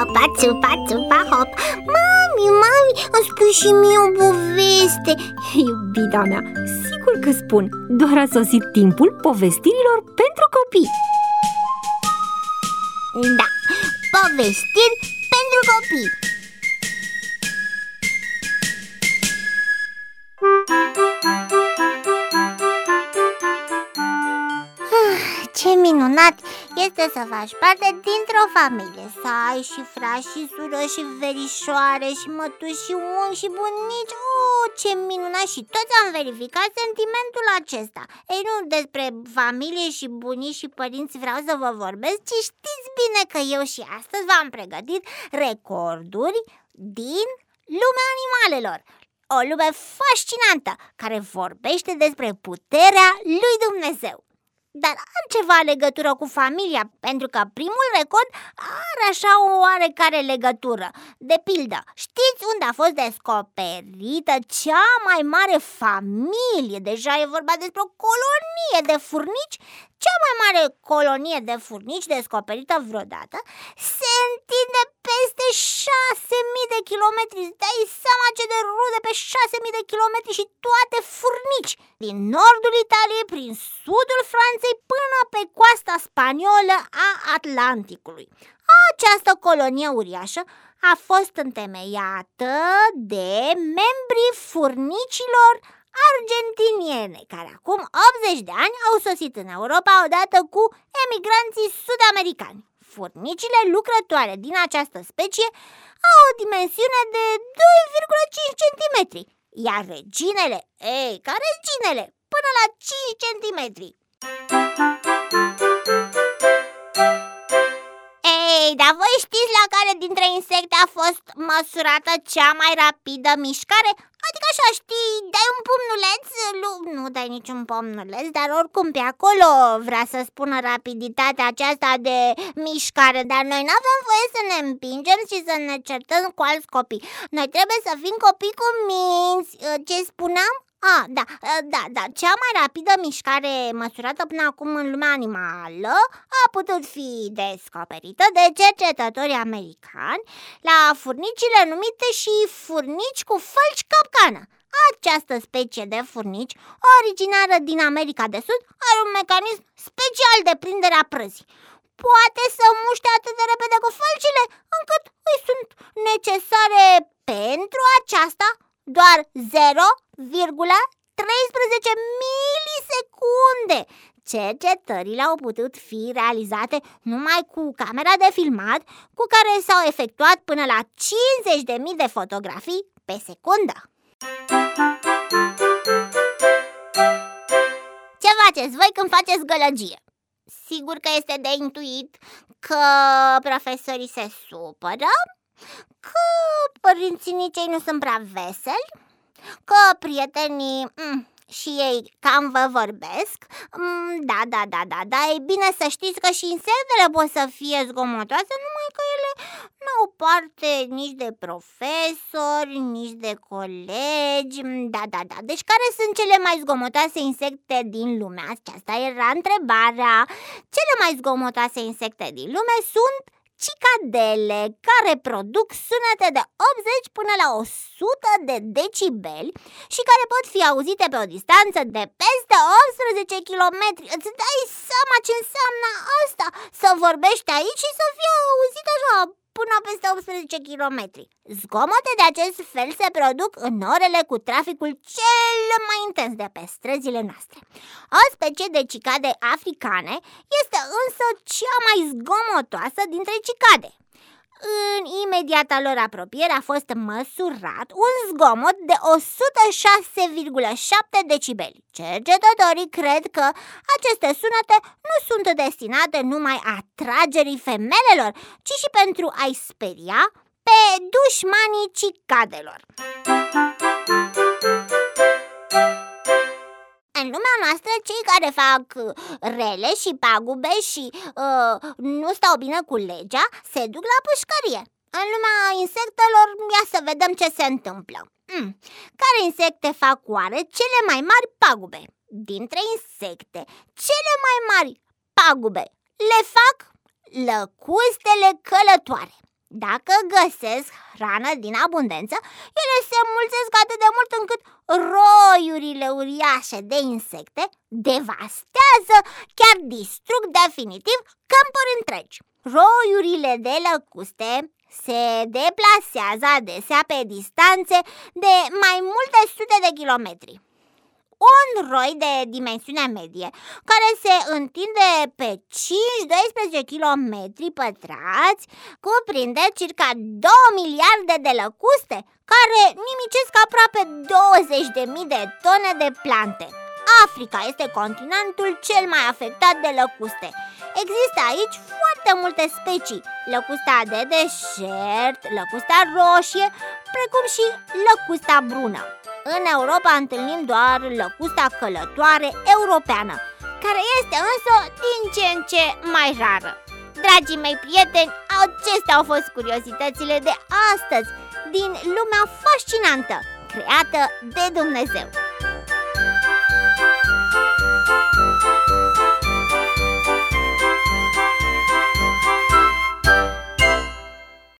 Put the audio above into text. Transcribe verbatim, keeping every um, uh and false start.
țupa, țupa, țupa, hop. Mami, mami, îmi spui și mie o poveste. Iubita mea, sigur că spun. Doar a sosit timpul povestirilor pentru copii. Da, povestiri pentru copii. Ce minunat este să faci parte dintr-o familie, să ai și frați și surori și verișoare și mătuși și unchi și bunici. Oh, ce minunat! Și toți am verificat sentimentul acesta. Ei, nu despre familie și bunici și părinți vreau să vă vorbesc, ci știți bine că eu și astăzi v-am pregătit recorduri din lumea animalelor. O lume fascinantă care vorbește despre puterea lui Dumnezeu. Dar are ceva legătură cu familia, pentru că primul record are așa o oarecare legătură. De pildă, știți unde a fost descoperită cea mai mare familie? Deja e vorba despre o colonie de furnici. Cea mai mare colonie de furnici descoperită vreodată se întinde peste șase mii de kilometri. Îți dai seama ce de rude pe șase mii de kilometri și toate furnici. Din nordul Italiei, prin sudul Franței, până pe coasta spaniolă a Atlanticului. Această colonie uriașă a fost întemeiată de membrii furnicilor argentiniene, care acum optzeci de ani au sosit în Europa odată cu emigranții sud-americani. Furnicile lucrătoare din această specie au o dimensiune de doi virgulă cinci centimetri, iar reginele, ei, ca reginele, până la cinci centimetri. Ei, dar voi știți la care dintre insecte a fost măsurată cea mai rapidă mișcare? Adică așa, știi, dai un pumnuleț, nu dai niciun pumnuleț, dar oricum pe acolo vrea să spună rapiditatea aceasta de mișcare. Dar noi nu avem voie să ne împingem și să ne certăm cu alți copii. Noi trebuie să fim copii cu minți. Ce spuneam? Ah, da, da, da, cea mai rapidă mișcare măsurată până acum în lumea animală a putut fi descoperită de cercetători americani la furnicile numite și furnici cu fălci capcană. Această specie de furnici, originară din America de Sud, are un mecanism special de prindere a prăzii. Poate să muște atât de repede cu fălcile încât îi sunt necesare pentru aceasta doar zero virgulă treisprezece milisecunde. Cercetările au putut fi realizate numai cu camera de filmat, cu care s-au efectuat până la cincizeci de mii de fotografii pe secundă. Ce faceți voi când faceți gălăgie? Sigur că este de intuit că profesorii se supără, că părinții nici ei nu sunt prea veseli, că prietenii mm, și ei cam vă vorbesc. mm, Da, da, da, da, da, e bine să știți că și insectele pot să fie zgomotoase, numai că ele nu au parte nici de profesori, nici de colegi. Da, da, da, deci care sunt cele mai zgomotoase insecte din lume? Aceasta era întrebarea. Cele mai zgomotoase insecte din lume sunt cicadele, care produc sunete de optzeci până la o sută de decibeli și care pot fi auzite pe o distanță de peste optsprezece kilometri. Îți dai seama ce înseamnă asta? Să vorbești aici și să fie auzit așa până peste optsprezece kilometri. Zgomote de acest fel se produc în orele cu traficul cel mai intens de pe străzile noastre. O specie de cicade africane este însă cea mai zgomotoasă dintre cicade. În imediata lor apropiere a fost măsurat un zgomot de o sută șase virgulă șapte decibeli. Cercetătorii cred că aceste sunete nu sunt destinate numai atragerii femelelor, ci și pentru a-i speria pe dușmanii cicadelor. În lumea noastră, cei care fac rele și pagube și uh, nu stau bine cu legea, se duc la pușcărie. În lumea insectelor, ia să vedem ce se întâmplă. mm. Care insecte fac oare cele mai mari pagube? Dintre insecte, cele mai mari pagube le fac lăcustele călătoare. Dacă găsesc hrană din abundență, ele se mulțesc atât de mult încât roiurile uriașe de insecte devastează, chiar distrug definitiv câmpuri întregi. Roiurile de lăcuste se deplasează adesea pe distanțe de mai multe sute de kilometri. Un roi de dimensiune medie, care se întinde pe cinci doisprezece kilometri pătrați, cuprinde circa două miliarde de lăcuste, care nimicesc aproape douăzeci de mii de tone de plante. Africa este continentul cel mai afectat de lăcuste. Există aici foarte multe specii: lăcusta de deșert, lăcusta roșie, precum și lăcusta brună. În Europa întâlnim doar lăcusta călătoare europeană, care este însă din ce în ce mai rară. Dragii mei prieteni, acestea au fost curiozitățile de astăzi din lumea fascinantă creată de Dumnezeu.